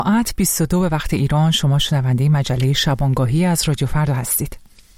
ساعت 22 به وقت ایران. شما شنونده مجله شبانگاهی از رادیو فردا هستید.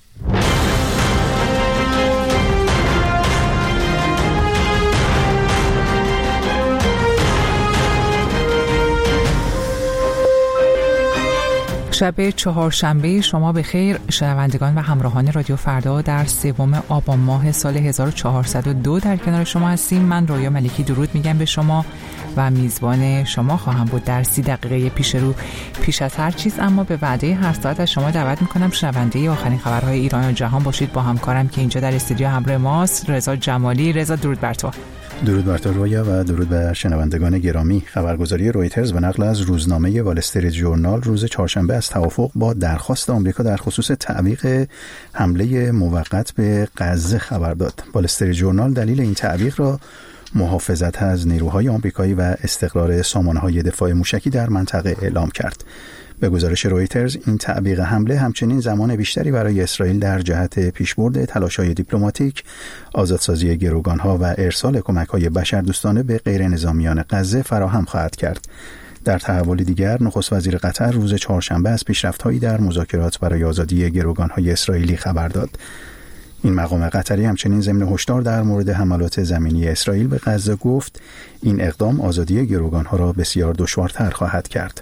شب چهارشنبه شما به خیر شنوندگان و همراهان رادیو فردا. در 3 آبان ماه سال 1402 در کنار شما هستیم. من رویا ملکی درود میگم به شما و میزبان شما خواهم بود در 30 دقیقه پیش از هر چیز. اما به وعده هر ساعت از شما دعوت میکنم شنونده آخرین خبرهای ایران و جهان باشید با همکارم که اینجا در استودیو همراه ماست، رضا جمالی. رضا درود بر تو. درود بر تو رویا و درود بر شنوندگان گرامی. خبرگزاری رویترز به نقل از روزنامه وال استریت ژورنال روز چهارشنبه از توافق با درخواست آمریکا در خصوص تعویق حمله موقت به غزه خبر داد. وال استریت ژورنال دلیل این تعویق را محافظت از نیروهای آمریکایی و استقرار سامانه‌های دفاع موشکی در منطقه اعلام کرد. به گزارش رویترز این تعویق حمله همچنین زمان بیشتری برای اسرائیل در جهت پیشبرد تلاش‌های دیپلماتیک، آزادسازی گروگان‌ها و ارسال کمک‌های بشردوستانه به غیرنظامیان غزه فراهم خواهد کرد. در تحول دیگر، نخست وزیر قطر روز چهارشنبه از پیشرفت‌هایی در مذاکرات برای آزادی گروگان‌های اسرائیلی خبر داد. این مقام قطری همچنین ضمن هشدار در مورد حملات زمینی اسرائیل به غزه گفت این اقدام آزادی گروگان‌ها را بسیار دشوارتر خواهد کرد.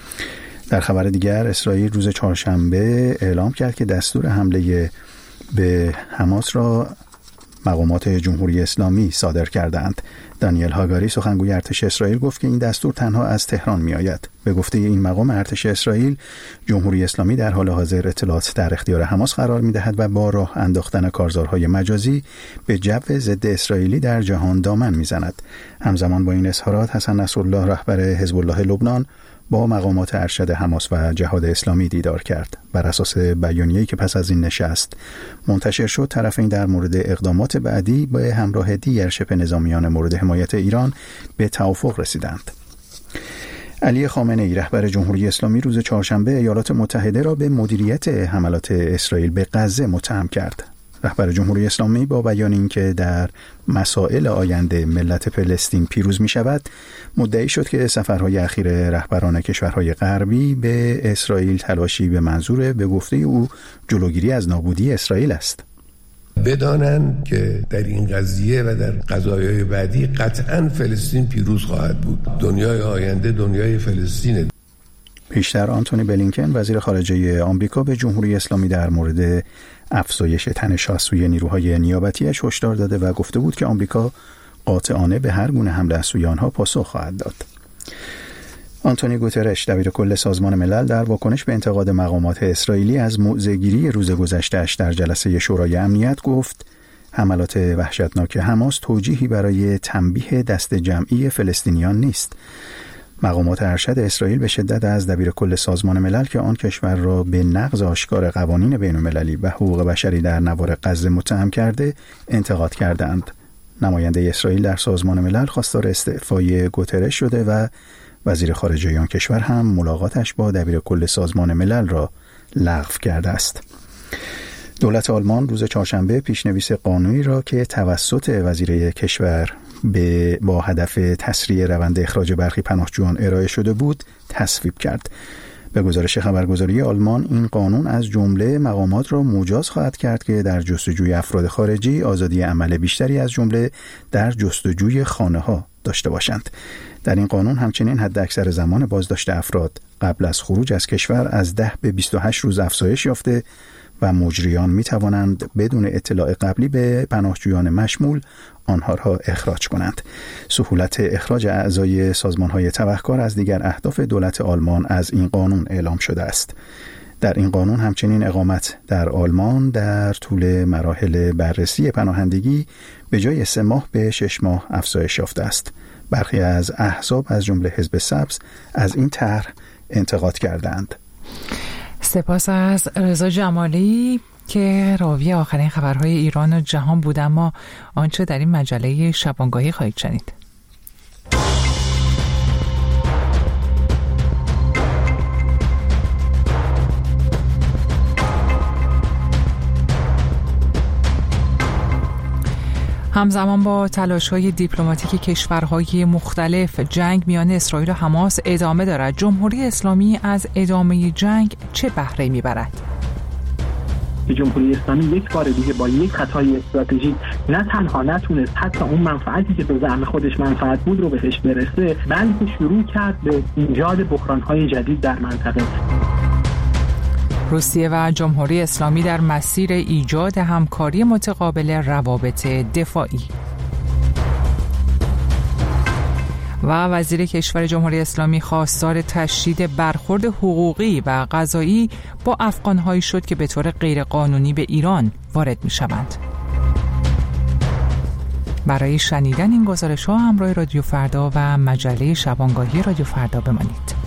در خبر دیگر، اسرائیل روز چهارشنبه اعلام کرد که دستور حمله به حماس را مقامات جمهوری اسلامی صادر کردند. دانیل هاگاری سخنگوی ارتش اسرائیل گفت که این دستور تنها از تهران می آید. به گفته این مقام ارتش اسرائیل، جمهوری اسلامی در حال حاضر اطلاعات در اختیار حماس قرار می دهد و با راه انداختن کارزارهای مجازی به جو ضد اسرائیلی در جهان دامن می زند. همزمان با این اظهارات، حسن نصرالله رهبر حزب الله لبنان با مقامات ارشد حماس و جهاد اسلامی دیدار کرد. بر اساس بیانیه‌ای که پس از این نشست منتشر شد، طرفین در مورد اقدامات بعدی به همراه دیگر شبه نظامیان مورد حمایت ایران به توافق رسیدند. علی خامنه‌ای رهبر جمهوری اسلامی روز چهارشنبه ایالات متحده را به مدیریت حملات اسرائیل به غزه متهم کرد. رهبر جمهوری اسلامی با بیان اینکه در مسائل آینده ملت فلسطین پیروز می شود، مدعی شد که سفرهای اخیر رهبران کشورهای غربی به اسرائیل تلاشی به منظور به گفته او جلوگیری از نابودی اسرائیل است. بدانند که در این قضیه و در قضایای بعدی قطعاً فلسطین پیروز خواهد بود. دنیای آینده دنیای فلسطینه. پیشتر آنتونی بلینکن وزیر خارجه آمریکا به جمهوری اسلامی در مورد افزایش تنش از سوی نیروهای نیابتیش هشدار داده و گفته بود که آمریکا قاطعانه به هر گونه حمله از سوی آنها پاسخ خواهد داد. آنتونی گوترش دبیر کل سازمان ملل در واکنش به انتقاد مقامات اسرائیلی از موضع‌گیری روز گذشته‌اش در جلسه شورای امنیت گفت حملات وحشتناک حماس توجیهی برای تنبیه دست جمعی فلسطینیان نیست. مقامات ارشد اسرائیل به شدت از دبیر کل سازمان ملل که آن کشور را به نقض آشکار قوانین بین‌المللی و حقوق بشری در نوار غزه متهم کرده انتقاد کردند. نماینده اسرائیل در سازمان ملل خواستار استعفای گوترش شده و وزیر خارجه آن کشور هم ملاقاتش با دبیر کل سازمان ملل را لغو کرده است. دولت آلمان روز چهارشنبه پیشنویس قانونی را که توسط وزیر کشور با هدف تسریع روند اخراج برخی پناهجویان ارائه شده بود تصویب کرد. به گزارش خبرگزاری آلمان، این قانون از جمله مقامات را مجاز خواهد کرد که در جستجوی افراد خارجی آزادی عمل بیشتری از جمله در جستجوی خانه‌ها داشته باشند. در این قانون همچنین حداکثر زمان بازداشت افراد قبل از خروج از کشور از 10 به 28 روز افزایش یافته و مجریان می توانند بدون اطلاع قبلی به پناهجویان مشمول آنها را اخراج کنند. سهولت اخراج اعضای سازمان‌های تبهکار از دیگر اهداف دولت آلمان از این قانون اعلام شده است. در این قانون همچنین اقامت در آلمان در طول مراحل بررسی پناهندگی به جای 3 ماه به 6 ماه افزایش یافته است. برخی از احزاب از جمله حزب سبز از این طرح انتقاد کردند. سپاس از رضا جمالی که راوی آخرین خبرهای ایران و جهان بود. اما آنچه در این مجله شبانگاهی خواهید شنید. همزمان با تلاش‌های دیپلماتیک کشورهای مختلف، جنگ میان اسرائیل و حماس ادامه دارد. جمهوری اسلامی از ادامه جنگ چه بهره میبرد؟ جمهوری اسلامی یک بار دیگه با یک خطای استراتژیک نه تنها نتونست حتی اون منفعتی که به زعم خودش منفعت بود رو بهش برسه، بلکه شروع کرد به ایجاد بحران‌های جدید در منطقه. روسیه و جمهوری اسلامی در مسیر ایجاد همکاری متقابل روابط دفاعی. و وزیر کشور جمهوری اسلامی خواستار تشدید برخورد حقوقی و قضایی با افغان‌هایی شد که به طور غیرقانونی به ایران وارد می‌شوند. برای شنیدن این گزارش‌ها همراه رادیو فردا و مجله شبانگاهی رادیو فردا بمانید.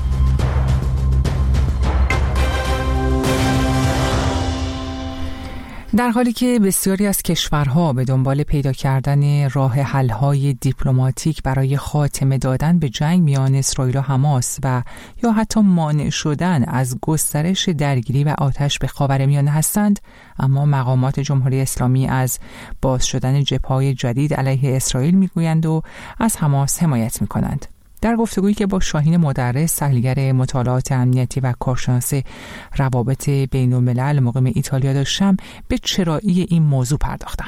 در حالی که بسیاری از کشورها به دنبال پیدا کردن راه حل‌های دیپلماتیک برای خاتمه دادن به جنگ میان اسرائیل و حماس و یا حتی مانع شدن از گسترش درگیری و آتش به خاورمیانه هستند، اما مقامات جمهوری اسلامی از باز شدن جبهه‌های جدید علیه اسرائیل میگویند و از حماس حمایت میکنند. در گفتگویی که با شاهین مدرس، تحلیلگر مطالعات امنیتی و کارشناس روابط بین‌الملل مقیم ایتالیا داشتم، به چرایی این موضوع پرداختم.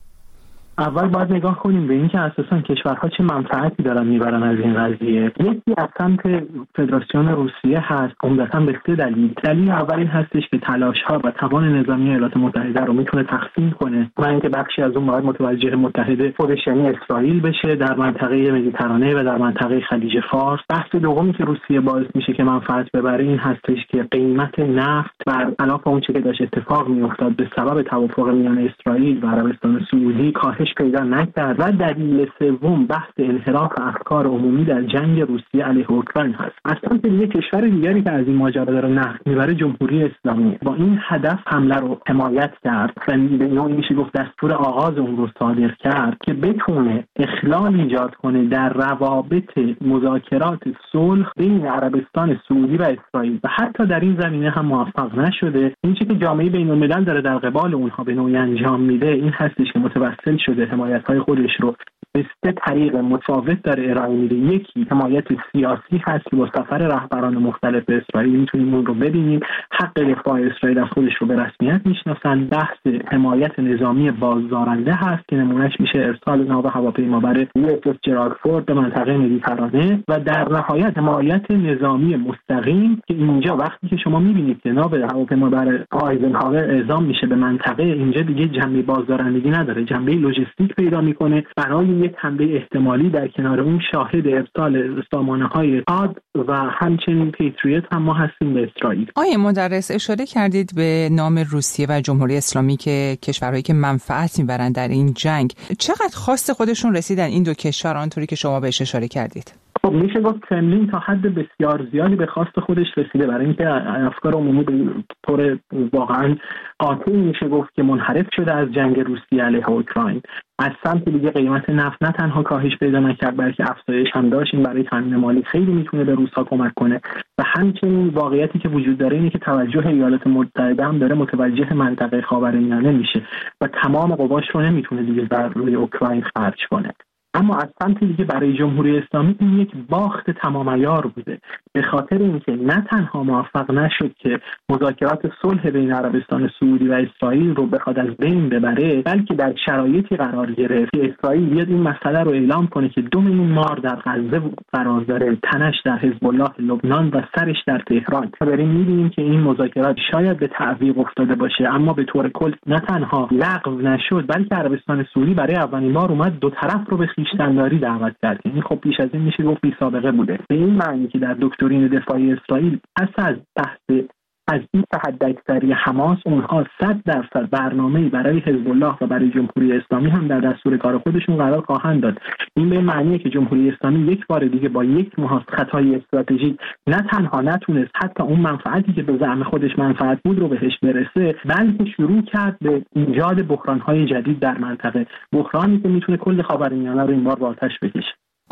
اول باید نگاه کنیم به اینکه اساساً کشورها چه منفعتی دارن میبرن از این قضیه. یکی از سمت فدراسیون روسیه هست، عمدتاً به 3 دلیل. دلیل اول این هستش که تلاش‌ها و توان نظامی ایالات متحده رو میتونه تقسیم کنه و اینکه بخشی از اون باید متوجه متحد خودش یعنی اسرائیل بشه در منطقه مدیترانه و در منطقه خلیج فارس. بحث دومی که روسیه باعث میشه که منفعت ببره این هستش که قیمت نفت برخلاف اون چیزی که داشت اتفاق میافتاد به سبب توافق میان اسرائیل و عربستان سعودی کاهش پیدا نکرد. و دلیل سوم بحث انحراف افکار عمومی در جنگ روسیه علیه اوکراین هست. از سمت دیگه کشور دیگری که از این ماجرا داره نفت میبره جمهوری اسلامی با این هدف حمله رو حمایت کرد و به نوعی میشه گفت دستور آغاز اون رو صادر کرد که بتونه اخلال ایجاد کنه در روابط مذاکرات صلح بین عربستان سعودی و اسرائیل و حتی در این زمینه هم موفق نشده. این چیزی که جامعه بین‌الملل داره در قبال اونها به نوعی انجام میده این هستش که متوسل شده حمایت‌های خودش رو به 3 طریق متفاوت داره ارائه میده. یکی حمایت سیاسی هست که با سفر رهبران مختلف به اسرائیل میتونیم اون رو ببینیم، حق دفاع اسرائیل از خودش رو به رسمیت میشناسن. بحث حمایت نظامی بازدارنده هست که نمونهش میشه ارسال ناو هواپیمابر USS جرالد فورد به منطقه مدیترانه و در نهایت حمایت نظامی مستقیم که اینجا وقتی که شما میبینید که ناو هواپیمابر آیزنهاور اعزام میشه به منطقه، اینجا دیگه جنبه بازدارندگی نداره، جنبه لوجستیک پیدا میکنه برای یک حمله احتمالی. در کنار اون شاهد ارسال سامانه‌های قاد و همچنین پیتریوت هم ما هستیم به اسرائیل. آقای مدرس، اشاره کردید به نام روسیه و جمهوری اسلامی که کشورهایی که منفعت میبرن در این جنگ. چقدر خواست خودشون رسیدن این دو کشور آنطوری که شما بهش اشاره کردید؟ خب میشه گفت کرملین تا حد بسیار زیادی به خواست خودش رسیده برای اینکه افکار عمومی به طور واقعا قاطعی میشه گفت که منحرف شده از جنگ روسیه علیه اوکراین. از سمت دیگه قیمت نفت نه تنها کاهش پیدا نکرد بلکه افزایش هم داشت. این برای تامین مالی خیلی میتونه به روس‌ها کمک کنه و همچنین واقعیتی که وجود داره اینه که توجه ایالات متحده هم داره متوجه منطقه خاورمیانه میشه و تمام قواش رو نمیتونه دیگه بر روی اوکراین خرج کنه. اما از سمت دیگه برای جمهوری اسلامی این یک باخت تمام عیار بوده، به خاطر اینکه نه تنها موفق نشد که مذاکرات صلح بین عربستان سعودی و اسرائیل رو بخواد از بین ببره، بلکه در شرایطی قرار گرفت که اسرائیل بیاد این مسئله رو اعلام کنه که دم این مار در غزه قرار داره، تنش در حزب الله لبنان و سرش در تهران. داریم می‌بینیم که این مذاکرات شاید به تعویق افتاده باشه، اما به طور کل نه تنها لغو نشد بلکه عربستان سعودی برای اولین بار اومد دو طرف رو به خویشتن‌داری دعوت کرد. این خب بیش از این میشه گفت بی سابقه بوده، به این معنی که در دکترین دفاعی اسرائیل پس از بحث از این حداکثری حماس اونها 100% برنامه‌ای برای حزب الله و برای جمهوری اسلامی هم در دستور کار خودشون قرار خواهند داد. این به معنیه که جمهوری اسلامی یک بار دیگه با یک خطای استراتژیک نه تنها نتونست حتی اون منفعتی که به زعم خودش منفعت بود رو بهش برسه، بلکه شروع کرد به ایجاد بحران‌های جدید در منطقه، بحرانی که میتونه کل خاورمیانه رو این بار با آتش بکشه.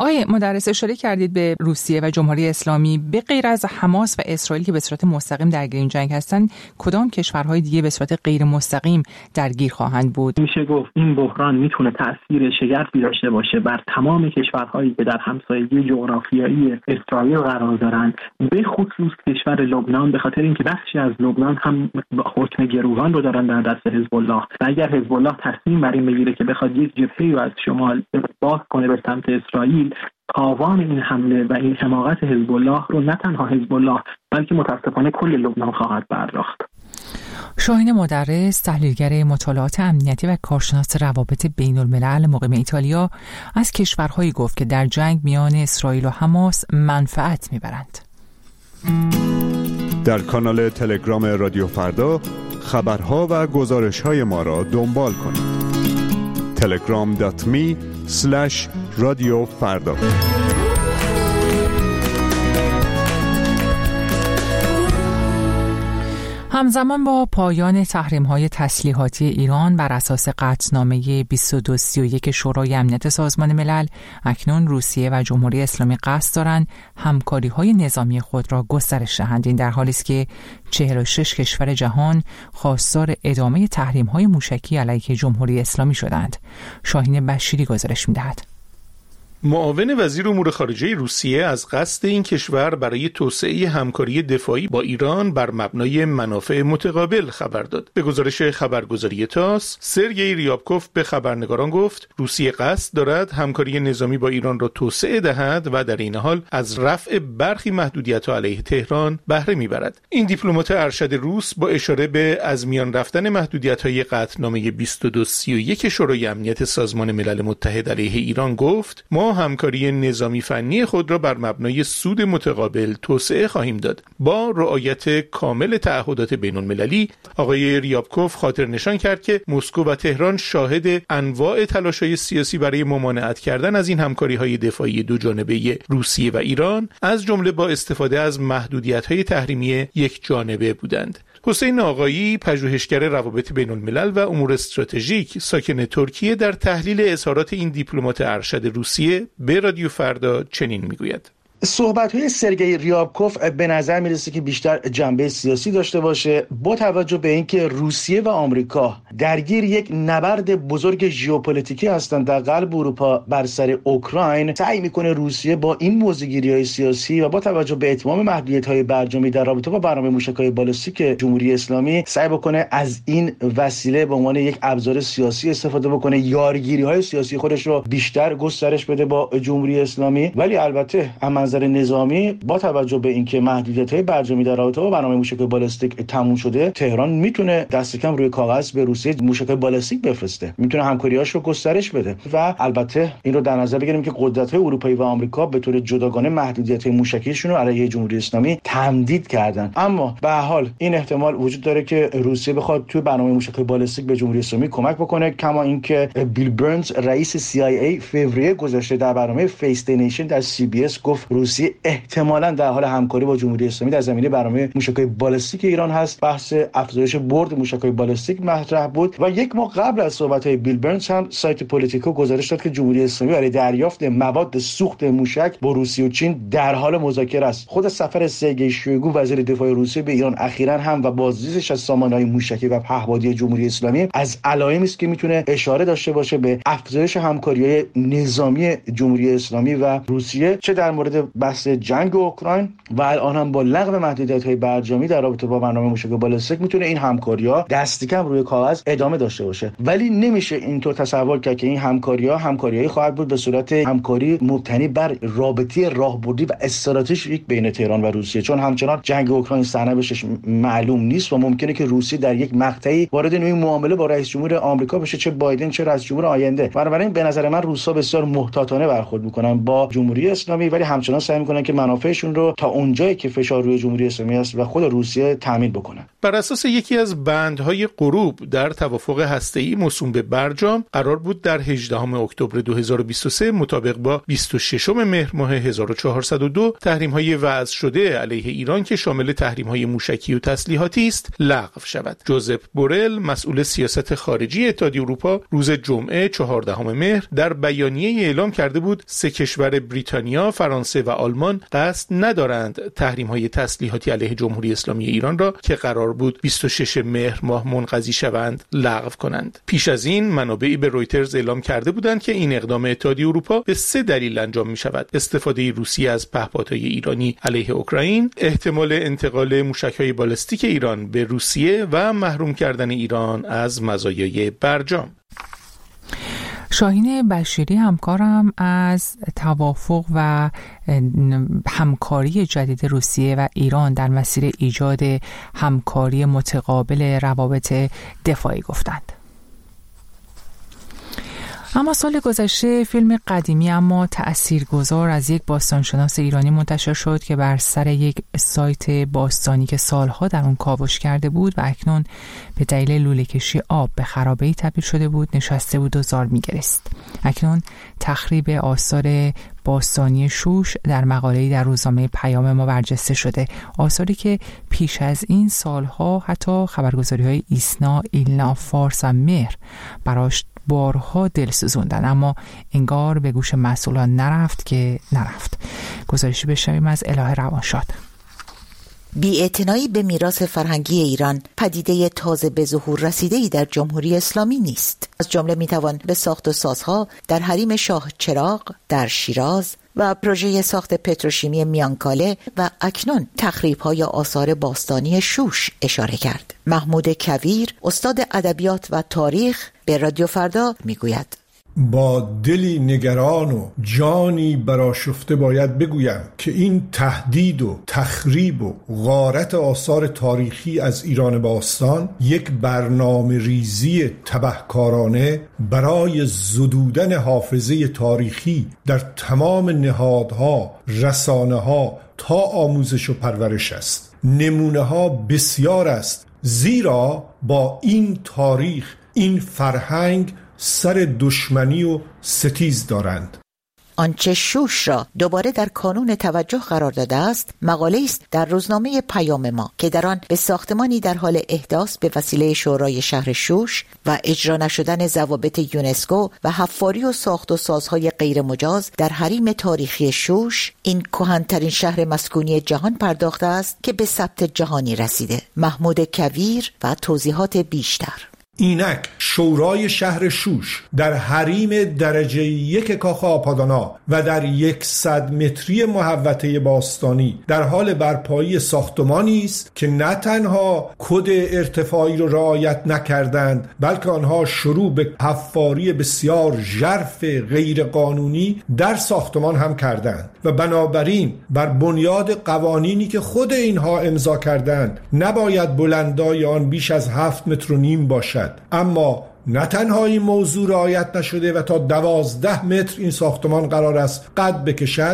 آقای مدرس، اشاره کردید به روسیه و جمهوری اسلامی. به غیر از حماس و اسرائیل که به صورت مستقیم درگیر این جنگ هستند، کدام کشورهای دیگه به صورت غیر مستقیم درگیر خواهند بود؟ میشه گفت این بحران میتونه تأثیر شگرفی داشته باشه بر تمام کشورهایی که در همسایگی جغرافیایی اسرائیل قرار دارند، به خصوص کشور لبنان، به خاطر اینکه بخشی از لبنان هم حکم گروگان رو دارن در دست حزب الله و اگر حزب الله تصمیم بر این بگیره که بخواد یک جبهه‌ای از شمال باز کنه به سمت اسرائیل، تاوان این حمله و این حماقت حزب الله رو نه تنها حزب الله بلکه متاسفانه کل لبنان خواهد پرداخت. شاهین مدرس، تحلیلگر مطالعات امنیتی و کارشناس روابط بین الملل مقیم ایتالیا، از کشورهایی گفت که در جنگ میان اسرائیل و حماس منفعت میبرند. در کانال تلگرام رادیو فردا خبرها و گزارش‌های ما را دنبال کنید. telegram.me/رادیو فردا. همزمان با پایان تحریم‌های تسلیحاتی ایران بر اساس قطعنامه 2231 شورای امنیت سازمان ملل، اکنون روسیه و جمهوری اسلامی قصد دارند همکاری‌های نظامی خود را گسترش دهند. این در حالی است که 46 کشور جهان خواستار ادامه تحریم‌های موشکی علیه جمهوری اسلامی شدند. شاهین بشیری گزارش می‌دهد. معاون وزیر امور خارجه روسیه از قصد این کشور برای توسعه همکاری دفاعی با ایران بر مبنای منافع متقابل خبر داد. به گزارش خبرگزاری تاس، سرگئی ریابکوف به خبرنگاران گفت روسیه قصد دارد همکاری نظامی با ایران را توسعه دهد و در این حال از رفع برخی محدودیت‌ها علیه تهران بهره می‌برد. این دیپلمات ارشد روس با اشاره به از میان رفتن محدودیت‌های قطعنامه 2231 شورای امنیت سازمان ملل متحد علیه ایران گفت: ما همکاری نظامی فنی خود را بر مبنای سود متقابل توسعه خواهیم داد. با رعایت کامل تعهدات بین‌المللی، آقای ریابکوف خاطر نشان کرد که مسکو و تهران شاهد انواع تلاش‌های سیاسی برای ممانعت کردن از این همکاری‌های دفاعی دوجانبه روسیه و ایران، از جمله با استفاده از محدودیت‌های تحریمی یک جانبه بودند. حسین آقایی، پژوهشگر روابط بین الملل و امور استراتژیک ساکن ترکیه، در تحلیل اظهارات این دیپلمات ارشد روسیه به رادیو فردا چنین میگوید: صحبت‌های سرگئی ریابکوف به نظر میرسه که بیشتر جنبه سیاسی داشته باشه، با توجه به اینکه روسیه و آمریکا درگیر یک نبرد بزرگ ژئوپلیتیکی هستند در قلب اروپا بر سر اوکراین. سعی میکنه روسیه با این موضوعگیری‌های سیاسی و با توجه به اتمام محدودیت‌های برجامی در رابطه با برنامه موشک‌های بالستیک جمهوری اسلامی سعی بکنه از این وسیله به عنوان یک ابزار سیاسی استفاده بکنه، یارگیری‌های سیاسی خودش رو بیشتر گسترش بده با جمهوری اسلامی. ولی البته نظر نظامی، با توجه به اینکه محدودیت‌های برجامی در رابطه با برنامه موشک‌های بالستیک تموم شده، تهران میتونه دست کم روی کاغذ به روسیه موشک‌های بالستیک بفرسته، میتونه همکاری‌هاش رو گسترش بده. و البته این رو در نظر بگیریم که قدرت‌های اروپایی و آمریکا به طور جداگانه محدودیت‌های موشکیشون رو علیه جمهوری اسلامی تمدید کردن. اما به هر حال این احتمال وجود داره که روسیه بخواد توی برنامه موشک‌های بالستیک به جمهوری اسلامی کمک بکنه، کما اینکه بیل برنز رئیس CIA فوریه گذشته در برنامه فیس دی نیشن در CBS گفت روسیه احتمالاً در حال همکاری با جمهوری اسلامی در زمینه برنامه موشک‌های بالستیک ایران هست. بحث افزایش برد موشک‌های بالستیک مطرح بود و یک ماه قبل از صحبت‌های بیل برنز هم سایت پولیتیکو گزارش داد که جمهوری اسلامی برای دریافت مواد سوخت موشک با روسیه و چین در حال مذاکره است. خود سفر سرگئی شویگو وزیر دفاع روسیه به ایران اخیراً هم و بازدیدش از سامانه‌های موشکی و پهپادی جمهوری اسلامی از علائمی است که میتونه اشاره داشته باشه به افزایش همکاری‌های نظامی جمهوری اسلامی و روسیه، چه در مورد بحث جنگ اوکراین و الان هم با لغو محدودیت‌های برجامی در رابطه با برنامه موشک بالستیک میتونه این همکاری‌ها دست کم روی کاغذ ادامه داشته باشه. ولی نمیشه اینطور تصور کرد که این همکاری‌هایی خواهد بود به صورت همکاری مبتنی بر رابطه راهبردی و استراتژیک بین تهران و روسیه، چون همچنان جنگ اوکراین سرنوشتش معلوم نیست و ممکنه که روسیه در یک مقطعی وارد نوعی معامله با رئیس جمهور آمریکا بشه، چه بایدن چه رئیس جمهور آینده. بنابراین به نظر من روس‌ها بسیار محتاطانه برخورد می‌کنن با جمهوری اسلامی، ولی همچنان سعی میکنن که منافعشون رو تا اونجایی که فشار روی جمهوری اسلامی است و خود روسیه تامین بکنن. بر اساس یکی از بندهای غروب در توافق هسته‌ای موسوم به برجام قرار بود در 18 اکتبر 2023 مطابق با 26 مهر ماه 1402 تحریم‌های وضع شده علیه ایران که شامل تحریم‌های موشکی و تسلیحاتی است لغو شود. جوزپ بورل مسئول سیاست خارجی اتحادیه اروپا روز جمعه 14 مهر در بیانیه اعلام کرده بود 3 کشور بریتانیا، فرانسه و آلمان قصد ندارند تحریم‌های تسلیحاتی علیه جمهوری اسلامی ایران را که قرار بود 26 مهر ماه منقضی شوند لغو کنند. پیش از این منابعی به رویترز اعلام کرده بودند که این اقدام اتحادیه اروپا به 3 دلیل انجام می شود: استفاده روسیه از پهپادهای ایرانی علیه اوکراین، احتمال انتقال موشک‌های بالستیک ایران به روسیه و محروم کردن ایران از مزایای برجام. شاهین بشیری همکارم از توافق و همکاری جدید روسیه و ایران در مسیر ایجاد همکاری متقابل روابط دفاعی گفتند. اما سال گذشته فیلم قدیمی اما تأثیرگذار از یک باستانشناس ایرانی منتشر شد که بر سر یک سایت باستانی که سالها در اون کاوش کرده بود و اکنون به دلیل لوله‌کشی آب به خرابه‌ای تبدیل شده بود نشسته بود و زار می‌گریست. اکنون تخریب آثار باستانی شوش در مقاله‌ای در روزنامه پیام ما برجسته شده، آثاری که پیش از این سالها حتی خبرگزاری‌های ایسنا، ایلنا، فارس و مهر براش بارها دل سوزوندن، اما انگار به گوش مسئولان نرفت که نرفت. گزارشی بشنویم از الهه روانشاد. بی‌اعتنایی به میراث فرهنگی ایران پدیده تازه به ظهور رسیده‌ای در جمهوری اسلامی نیست. از جمله میتوان به ساخت و سازها در حریم شاه چراغ در شیراز و پروژه ساخت پتروشیمی میانکاله و اکنون تخریب‌های آثار باستانی شوش اشاره کرد. محمود کویر، استاد ادبیات و تاریخ، به رادیو فردا میگوید: با دلی نگران و جانی برآشفته باید بگویم که این تهدید و تخریب و غارت آثار تاریخی از ایران باستان یک برنامه ریزی تبهکارانه برای زدودن حافظه تاریخی در تمام نهادها، رسانه‌ها تا آموزش و پرورش است. نمونه ها بسیار است، زیرا با این تاریخ، این فرهنگ سر دشمنی و ستیز دارند. آنچه شوش را دوباره در کانون توجه قرار داده است، مقاله است در روزنامه پیام ما که در آن به ساختمانی در حال احداث به وسیله شورای شهر شوش و اجرا نشدن ضوابط یونسکو و حفاری و ساخت و سازهای غیر مجاز در حریم تاریخی شوش، این کهن‌ترین شهر مسکونی جهان پرداخته است که به ثبت جهانی رسیده. محمود کویر و توضیحات بیشتر. اینک شورای شهر شوش در حریم درجه 1 کاخ آپادانا و در 100 متری محوطه باستانی در حال برپایی ساختمانی است که نه تنها کد ارتفاعی را رعایت نکردند، بلکه آنها شروع به حفاری بسیار ژرف غیر قانونی در ساختمان هم کردند و بنابراین بر بنیاد قوانینی که خود اینها امضا کردند نباید بلندای آن بیش از 7.5 متر باشد. اما نه تنها این موضوع رعایت نشده و تا 12 متر این ساختمان قرار است قد بکشد،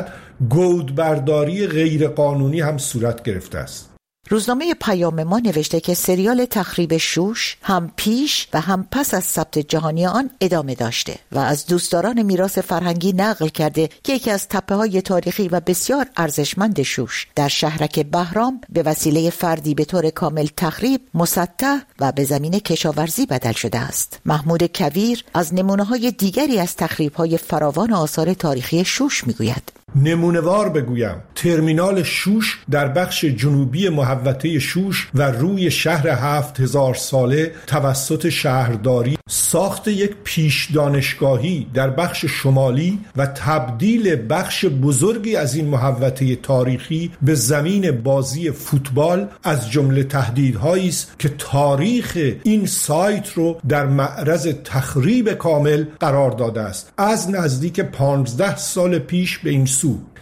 گودبرداری غیر قانونی هم صورت گرفته است. روزنامه پیام ما نوشته که سریال تخریب شوش هم پیش و هم پس از ثبت جهانی آن ادامه داشته و از دوستداران میراث فرهنگی نقل کرده که یکی از تپه‌های تاریخی و بسیار ارزشمند شوش در شهرک بهرام به وسیله فردی به طور کامل تخریب، مسطح و به زمین کشاورزی بدل شده است. محمود کویر از نمونه‌های دیگری از تخریب‌های فراوان آثار تاریخی شوش میگوید: نمونه‌وار بگویم، ترمینال شوش در بخش جنوبی محوطه شوش و روی شهر 7000 ساله توسط شهرداری ساخت یک پیش دانشگاهی در بخش شمالی و تبدیل بخش بزرگی از این محوطه تاریخی به زمین بازی فوتبال از جمله تهدیدهایی است که تاریخ این سایت رو در معرض تخریب کامل قرار داده است. از نزدیک 15 سال پیش به این سو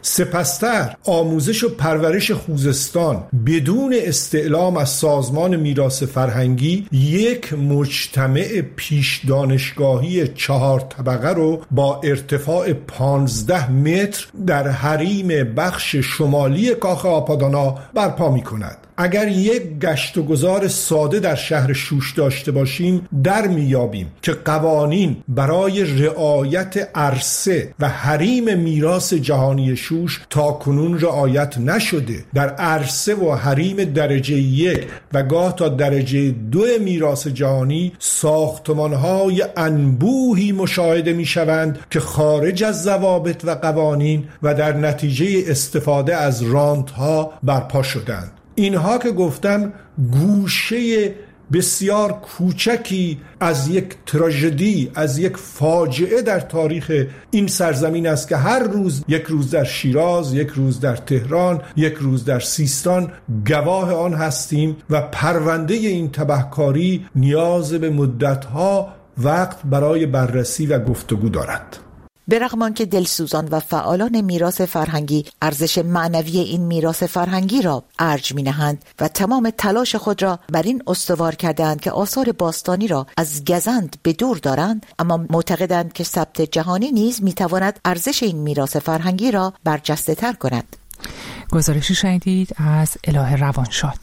سپستر آموزش و پرورش خوزستان بدون استعلام از سازمان میراث فرهنگی یک مجتمع پیش دانشگاهی 4 طبقه رو با ارتفاع 15 متر در حریم بخش شمالی کاخ آپادانا برپا می کند. اگر یک گشت و گذار ساده در شهر شوش داشته باشیم در میابیم که قوانین برای رعایت عرصه و حریم میراث جهانی شوش تا کنون رعایت نشده. در عرصه و حریم درجه 1 و گاه تا درجه 2 میراث جهانی ساختمان‌های انبوهی مشاهده می‌شوند که خارج از ضوابط و قوانین و در نتیجه استفاده از رانت‌ها برپا شدند. اینها که گفتم گوشه بسیار کوچکی از یک تراژدی، از یک فاجعه در تاریخ این سرزمین است که هر روز، یک روز در شیراز، یک روز در تهران، یک روز در سیستان گواه آن هستیم و پرونده این تبهکاری نیاز به مدت‌ها وقت برای بررسی و گفتگو دارد. به رغم آنکه دلسوزان و فعالان میراث فرهنگی ارزش معنوی این میراث فرهنگی را ارج می‌نهند و تمام تلاش خود را بر این استوار کردند که آثار باستانی را از گزند به دور دارند، اما معتقدند که ثبت جهانی نیز می‌تواند ارزش این میراث فرهنگی را برجسته‌تر کند. گزارشی شنیدید از الهه روانشاد.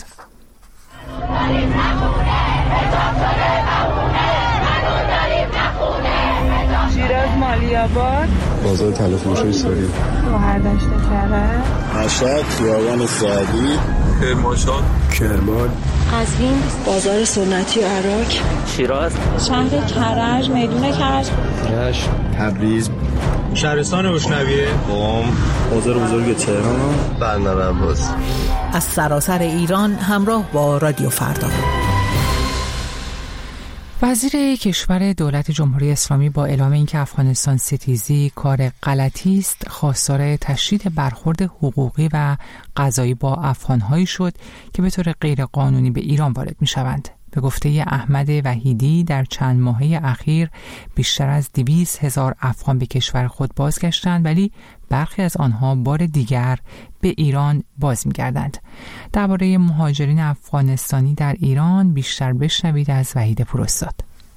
شیراز مالی‌آباد، بازار تلفروشی ساری، شهردشت کرج، مشهد خیابان سعدی، کرمانشاه، کرمان، قزوین، بازار سنتی و عراق، شیراز، شهر کرج، میدون کرج، رشت، تبریز، شهرستان بشنویه، قم، بازار بزرگ تهران، بندر عباس. از سراسر ایران همراه با رادیو فردا. وزیر کشور دولت جمهوری اسلامی با اعلام اینکه افغانستان ستیزی کار غلطی است، خواستار تشدید برخورد حقوقی و قضایی با افغان‌هایی شد که به طور غیرقانونی به ایران وارد می‌شوند. به گفته احمد وحیدی در چند ماهه اخیر بیشتر از 200,000 افغان به کشور خود بازگشتند، ولی برخی از آنها بار دیگر به ایران باز می‌گردند. درباره مهاجرین افغانستانی در ایران بیشتر بشنوید از وحید پوراستاد.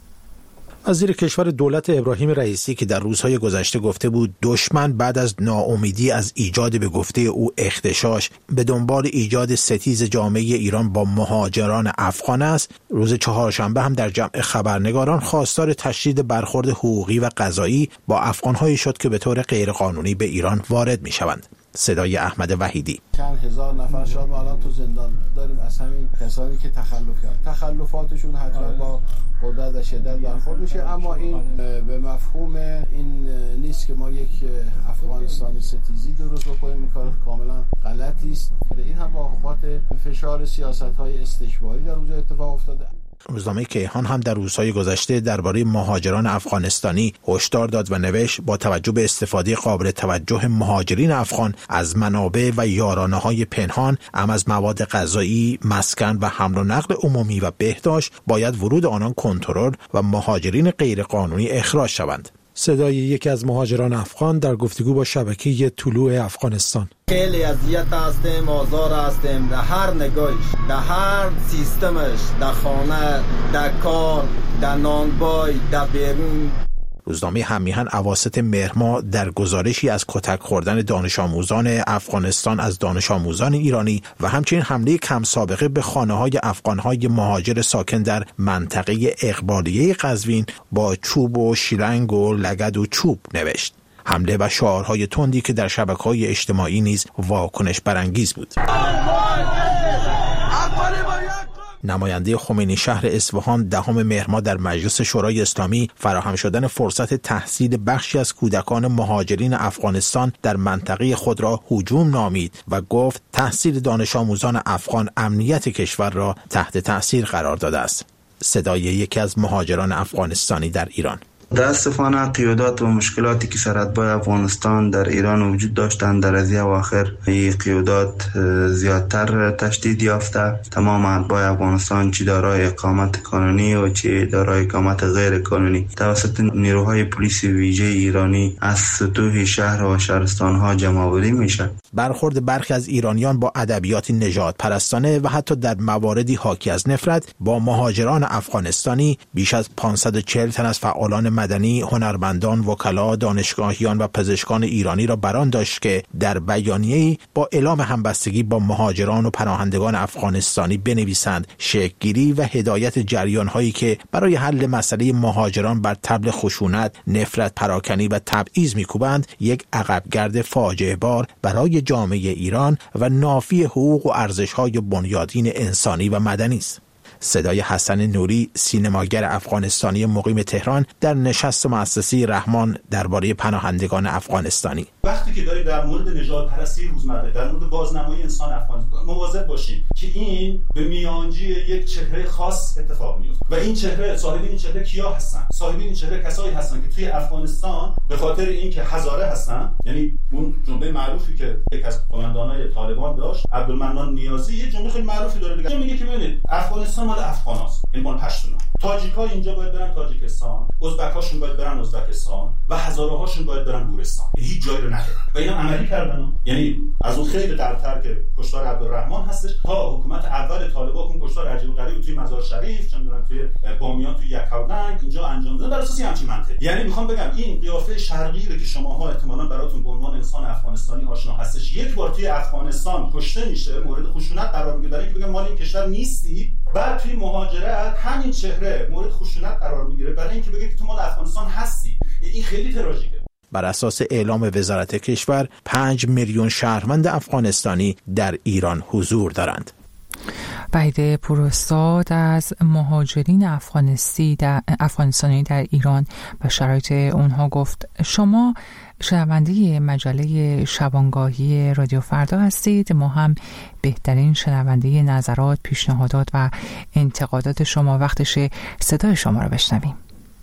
وزیر کشور دولت ابراهیم رئیسی که در روزهای گذشته گفته بود دشمن بعد از ناامیدی از ایجاد به گفته او اغتشاش به دنبال ایجاد ستیز جامعه ایران با مهاجران افغان است، روز چهارشنبه هم در جمع خبرنگاران خواستار تشدید برخورد حقوقی و قضایی با افغان‌هایی شد که به طور غیرقانونی به ایران وارد می‌شوند. صدای احمد وحیدی. چند هزار نفر شاید ما الان تو زندان داریم از همین کسانی که تخلف کردن. تخلفاتشون حتما با قدرت و شدت برخورد میشه، اما این به مفهوم این نیست که ما یک افغانستانی ستیزی درست بکنیم. این کار کاملا غلطی است. این هم با حکومت فشار سیاست‌های استشباری در اونجا اتفاق افتاده. روزنامه کیهان هم در روزهای گذشته درباره مهاجران افغانستانی هشدار داد و نوشت با توجه به استفاده قابل توجه مهاجرین افغان از منابع و یارانه‌های پنهان، از مواد غذایی، مسکن و حمل و نقل عمومی و بهداشت، باید ورود آنان کنترل و مهاجرین غیرقانونی اخراج شوند. صدای یکی از مهاجران افغان در گفتگو با شبکه طلوع افغانستان. خیلی اذیت هستیم، آزار هستیم در هر نگاهش، در هر سیستمش، در خانه، در کار، در نانبای، در بیرون. روزنامه همیهن اواسط مهر ماه در گزارشی از کتک خوردن دانش آموزان افغانستان از دانش آموزان ایرانی و همچنین حمله کم سابقه به خانه‌های افغان‌های مهاجر ساکن در منطقه اقبالیه قزوین با چوب و شیلنگ و لگد و چوب نوشت. حمله و شعارهای تندی که در شبکه‌های اجتماعی نیز واکنش برانگیز بود. نماینده خمینی شهر اصفهان 10 مهر ماه در مجلس شورای اسلامی فراهم شدن فرصت تحصیل بخشی از کودکان مهاجرین افغانستان در منطقه خود را هجوم نامید و گفت تحصیل دانش آموزان افغان امنیت کشور را تحت تاثیر قرار داده است. صدای یکی از مهاجران افغانستانی در ایران. متاسفانه قیودات و مشکلاتی که سرحدهای افغانستان در ایران وجود داشتند در از اواخر این قیودات زیادتر تشدید یافته. تمام حدهای افغانستان چی دارای اقامت قانونی و چی دارای اقامت غیر قانونی توسط نیروهای پلیس ویژه ایرانی از سطوح شهر و شهرستانها جمع‌آوری میشه. برخورد برخی از ایرانیان با ادبیات نژاد پرستانه و حتی در مواردی حاکی از نفرت با مهاجران افغانستانی بیش از 540 تن از فعالان مدنی، هنرمندان، وکلا، دانشگاهیان و پزشکان ایرانی را بران داشت که در بیانیه‌ای با اعلام همبستگی با مهاجران و پناهندگان افغانستانی بنویسند شکل‌گیری و هدایت جریان‌هایی که برای حل مسئله مهاجران بر طبل خشونت، نفرت پراکنی و تبعیض می‌کوبند یک عقبگرد فاجعه بار برای جامعه ایران و نافی حقوق و ارزش‌های بنیادین انسانی و مدنی است. صدای حسن نوری، سینماگر افغانستانی مقیم تهران، در نشست مؤسسه رحمان درباره پناهندگان افغانستانی. وقتی که داریم در مورد نژاد پرستی روزمره، در مورد بازنمایی انسان افغانستان مواظب باشیم که این به میانجی یک چهره خاص اتفاق میفته و این چهره، صاحبین این چهره کیا هستن؟ صاحبین این چهره کسایی هستن که توی افغانستان به خاطر اینکه هزاره هستن، یعنی اون جمله معروفی که یک از قماندانای طالبان داشت، عبدالمنان نیازی، یه جمله خیلی معروفی داره دیگه، میگه که ببینید افغانستان مال افغاناست، این مال پشتونا. تاجیک‌ها اینجا باید برن تاجیکستان، ازبک‌هاشون باید برن ازبکستان و هزاره‌هاشون باید برن گورستان. هیچ جایی رو نداره. و اینا عملی کردن. یعنی از اون خیلی قبل‌تر که کشتار عبدالرحمن هستش تا حکومت اول طالبان اون کشتار عجیب غریب توی مزار شریف، چه می‌دونم توی بامیان، توی یکاولنگ اینجا انجام دادن بر اساس همین منطق. یعنی میخوام بگم این قیافه شرقی رو که شماها احتمالاً براتون به عنوان انسان افغانستانی آشنا هستش، یک بار توی افغانستان کشته میشه، مورد خشونت قرار میگیره، که بگم مال این کشور نیستی، بعد توی مهاجرت همین چهره مورد خشونت قرار میگیره برای اینکه بگه که تو مال افغانستان هستی. این خیلی تراژیکه. بر اساس اعلام وزارت کشور 5 میلیون شهروند افغانستانی در ایران حضور دارند. وحید پوراستاد از مهاجرین افغانستانی در ایران و شرایط اونها گفت. شما شنونده مجله شبانگاهی رادیو فردا هستید. ما هم بهترین شنونده نظرات، پیشنهادات و انتقادات شما. وقتشه صدای شما رو بشنویم.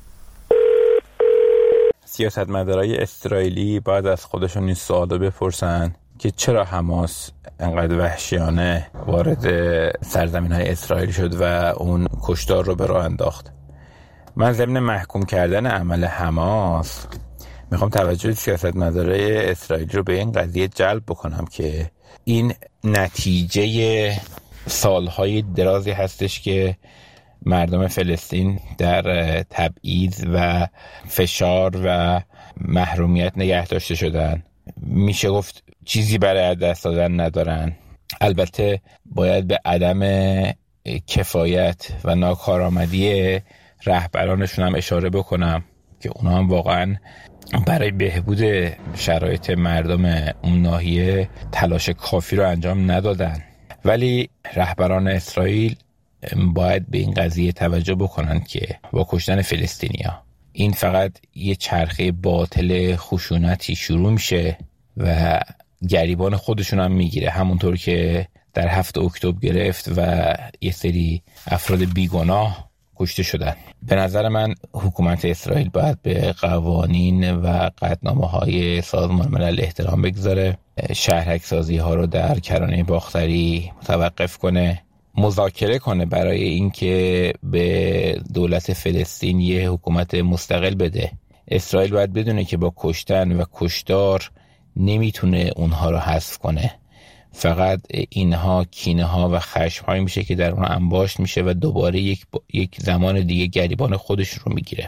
سیاستمدارای اسرائیلی بعد از خودشون این سوالو بپرسن که چرا حماس انقدر وحشیانه وارد سرزمین‌های اسرائیل شد و اون کشتار رو به راه انداخت. من ضمن محکوم کردن عمل حماس میخوام توجه سیاستمدارای اسرائیل رو به این قضیه جلب بکنم که این نتیجه سالهای درازی هستش که مردم فلسطین در تبعیض و فشار و محرومیت نگه داشته شدن. میشه گفت چیزی برای دست دادن ندارن. البته باید به عدم کفایت و ناکارآمدی رهبرانشون هم اشاره بکنم که اونا هم واقعا برای بهبود شرایط مردم اون ناحیه تلاش کافی رو انجام ندادن. ولی رهبران اسرائیل باید به این قضیه توجه بکنن که با کشتن فلسطینیا این فقط یه چرخه باطل خشونتی شروع میشه و گریبان خودشون هم میگیره، همونطور که در 7 اکتبر گرفت و یه سری افراد بیگناه کشته شدن. به نظر من حکومت اسرائیل باید به قوانین و قطعنامه‌های سازمان ملل احترام بگذاره، شهرک سازی ها رو در کرانه باختری متوقف کنه، مذاکره کنه برای اینکه به دولت فلسطین یه حکومت مستقل بده. اسرائیل باید بدونه که با کشتن و کشتار نمیتونه اونها رو حذف کنه. فقط اینها کینه ها و خشم هایی میشه که در اون انباشت میشه و دوباره یک زمان دیگه گریبان خودش رو میگیره.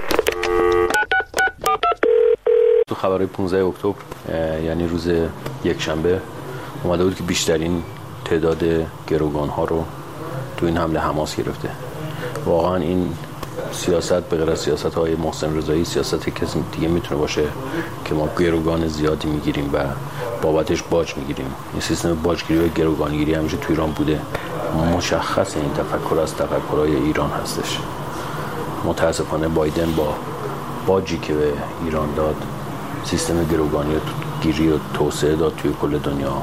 تو خبرهای 15 اکتبر یعنی روز یکشنبه اومده بود که بیشترین تعداد گروگان ها رو تو این حمله حماس گرفته. واقعا این سیاست به غیر از سیاست های محسن رضایی سیاستی کسی دیگه میتونه باشه که ما گروگان زیادی میگیریم و بابتش باج میگیریم. این سیستم باجگیری و گروگانگیری همیشه تو ایران بوده. مشخص این تفکر از تفکرهای ایران هستش. متاسفانه بایدن با باجی که به ایران داد سیستم گروگانی گیری و توسعه داد توی کل دنیا.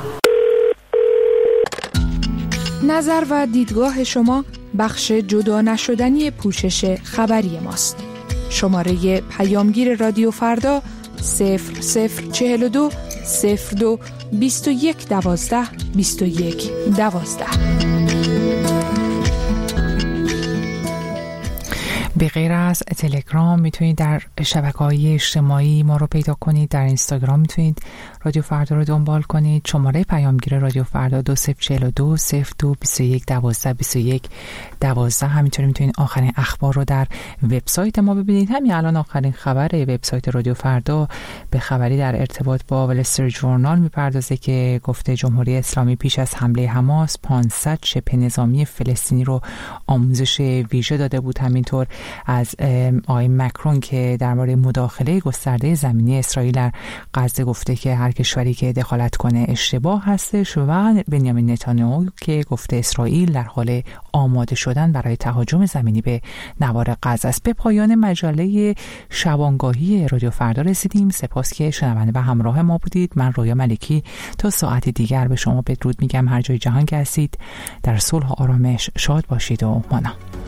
نظر و دیدگاه شما بخش جدا نشدنی پوشش خبری ماست. شماره پیامگیر رادیو فردا 0042 02 21 12 21 12. به غیر از تلگرام میتونید در شبکه‌های اجتماعی ما رو پیدا کنید. در اینستاگرام میتونید رادیو فردا رو دنبال کنید. شماره پیامگیر رادیو فردا 2042 02 21 12 21 12. همینطوری میتونید آخرین اخبار رو در وبسایت ما ببینید. همین الان آخرین خبر وبسایت رادیو فردا به خبری در ارتباط با وال استریت ژورنال میپردازه که گفته جمهوری اسلامی پیش از حمله حماس 500 شبه نظامی فلسطینی رو آموزش ویژه داده بود. همینطور از آقای مکرون که درباره مداخله گسترده زمینی اسرائیل در غزه گفته که هر کشوری که دخالت کنه اشتباه هستش، و بنیامین نتانیاهو که گفته اسرائیل در حال آماده شدن برای تهاجم زمینی به نوار غزه است. به پایان مجله شبانگاهی رادیو فردا رسیدیم. سپاس که شنونده و همراه ما بودید. من رویا ملکی تا ساعت دیگر به شما بدرود میگم. هر جای جهان که هستید در صلح و آرامش شاد باشید و مانا.